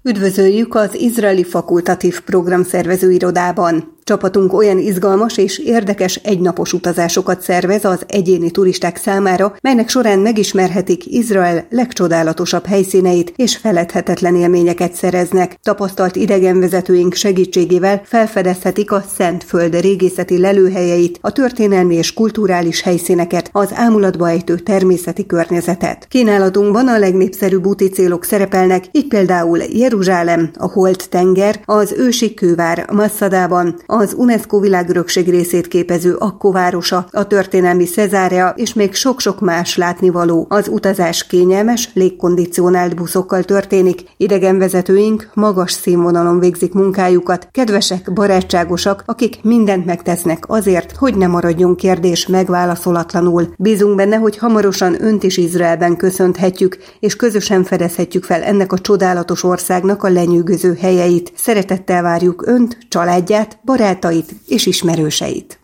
Üdvözöljük az izraeli fakultatív programszervező irodában. Csapatunk olyan izgalmas és érdekes egynapos utazásokat szervez az egyéni turisták számára, melynek során megismerhetik Izrael legcsodálatosabb helyszíneit és feledhetetlen élményeket szereznek. Tapasztalt idegenvezetőink segítségével felfedezhetik a Szentföld régészeti lelőhelyeit, a történelmi és kulturális helyszíneket, az ámulatba ejtő természeti környezetet. Kínálatunkban a legnépszerűbb úti célok szerepelnek, így például Jeruzsálem, a Holt-tenger, az ősi kővár Massadában, az UNESCO világörökség részét képező Akkó városa, a történelmi Cezárea és még sok-sok más látnivaló. Az utazás kényelmes, légkondicionált buszokkal történik. Idegenvezetőink magas színvonalon végzik munkájukat, kedvesek, barátságosak, akik mindent megtesznek azért, hogy ne maradjon kérdés megválaszolatlanul. Bízunk benne, hogy hamarosan önt is Izraelben köszönthetjük, és közösen fedezhetjük fel ennek a csodálatos országnak a lenyűgöző helyeit. Szeretettel várjuk önt, családját, barátait és ismerőseit.